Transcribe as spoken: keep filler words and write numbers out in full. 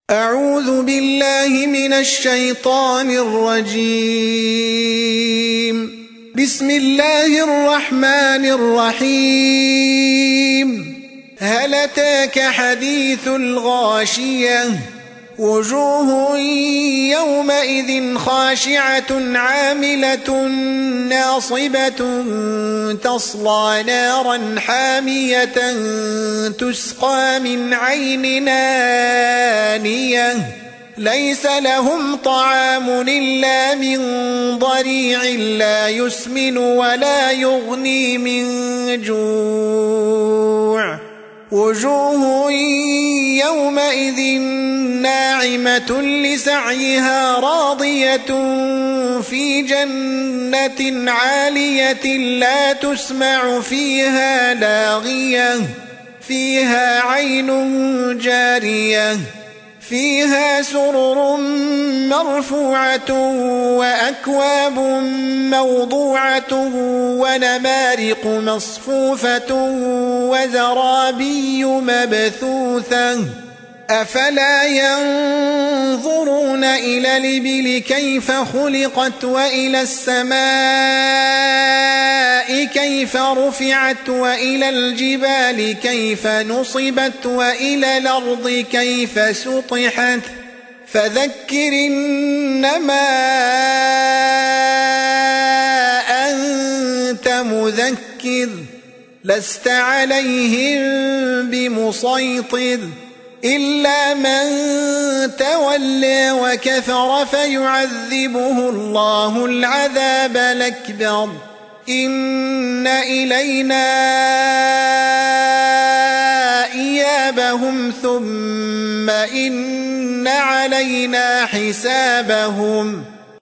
أعوذ بالله من الشيطان الرجيم. بسم الله الرحمن الرحيم. هل أتاك حديث الغاشية؟ وجوه يومئذ خاشعة عاملة ناصبة تصلى نارا حامية تسقى من عين آنية ليس لهم طعام إلا من ضريع لا يسمن ولا يغني من جوع. وجوه يومئذ ناعمة لسعيها راضية في جنة عالية لا تسمع فيها لاغية فيها عين جارية فيها سرر مرفوعة وأكواب موضوعة ونمارق مصفوفة وزرابي مبثوثة أفلا ينظرون إلى الإبل كيف خلقت وإلى السماء كيف رفعت وإلى الجبال كيف نصبت وإلى الأرض كيف سطحت فذكر إنما أنت مذكر لست عليهم بمسيطر إلا من تولى وكفر فيعذبه الله العذاب الأكبر إن إلينا إيابهم ثم إن علينا حسابهم